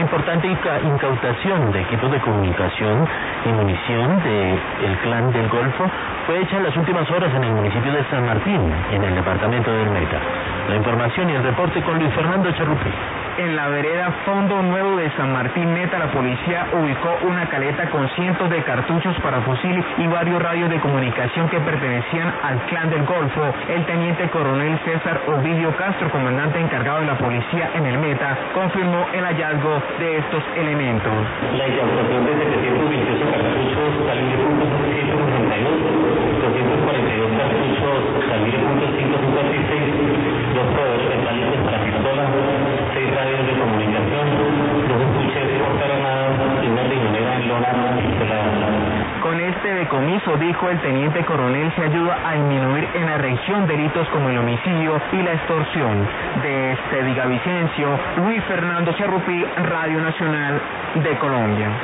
importante incautación de equipos de comunicación y munición del Clan del Golfo fue hecha en las últimas horas en el municipio de San Martín, en el departamento del Meta. La información y el reporte con Luis Fernando Charrupi. En la vereda Fondo Nuevo de San Martín Meta, la policía ubicó una caleta con cientos de cartuchos para fusil y varios radios de comunicación que pertenecían al Clan del Golfo. El teniente coronel César Ovidio Castro, comandante encargado de la policía en el Meta, confirmó el hallazgo de estos elementos. La incautación de 728 cartuchos calibre .162, 242 cartuchos calibre .556, 2 proveedores metálicos para pistola, 6 radios de comunicación, 2 estuches portaranadas y una riñonera en lona pistolada. Con este decomiso, dijo el teniente coronel, se ayuda a disminuir en la región delitos como el homicidio y la extorsión. Desde Villavicencio, Luis Fernando Charrupi, Radio Nacional de Colombia.